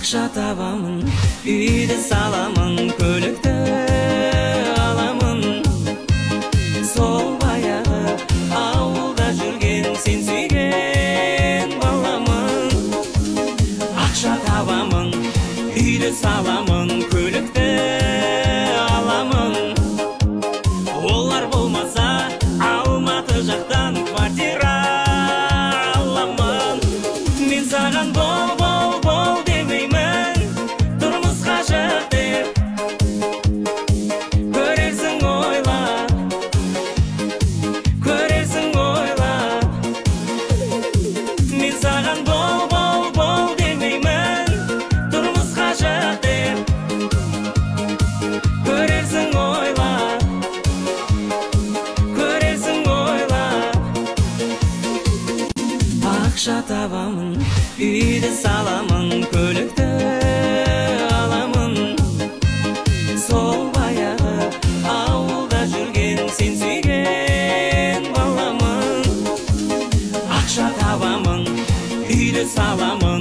Ақша табамын, үйді саламын, көлікті аламын. Сол баяғы ауылда жүрген сен сүйген баламын. Ақша табамын, үйді саламын, көлікті аламын. Олар болмаса Алматы жақтан квартира аламын. Мен саған бол демеймін, тұрмыс қажет деп. Көрерсің ойла Мен саған бол демеймін, тұрмыс қажет деп. Көрерсің ойла Ақша табамын, үйді саламын, көлікті аламын. Сол баяғы ауылда жүрген сен сүйген баламын. Ақша табамын, үйді саламын.